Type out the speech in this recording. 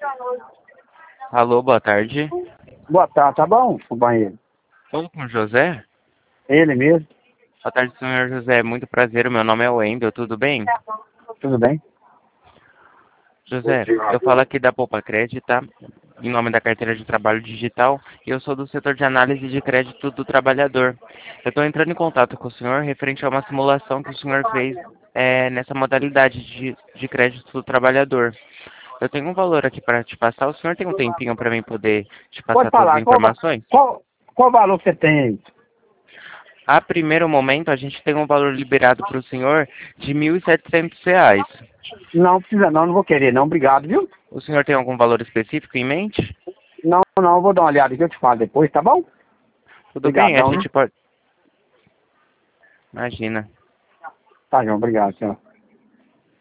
Alô, boa tarde. Boa tarde, tá bom, companheiro? Falo com o José? Ele mesmo, Boa tarde, senhor José. Muito prazer. O meu nome é Wendel. Tudo bem? tudo bem? José, eu falo aqui da Poupa Crédito, tá? Em nome da carteira de trabalho digital. E eu sou do setor de análise de crédito do trabalhador. Eu estou entrando em contato com o senhor referente a uma simulação que o senhor fez nessa modalidade de crédito do trabalhador. Eu tenho um valor aqui para te passar. O senhor tem um tempinho para mim poder te Pode passar todas as falar, informações? qual valor você tem aí? A primeiro momento, a gente tem um valor liberado para o senhor de R$ 1.700. Não precisa não vou querer não, obrigado, viu? O senhor tem algum valor específico em mente? Não, vou dar uma olhada aqui, eu te falo depois, tá bom? Tudo bem, a Obrigadão, né? gente pode... Imagina. Tá, João, obrigado, senhor.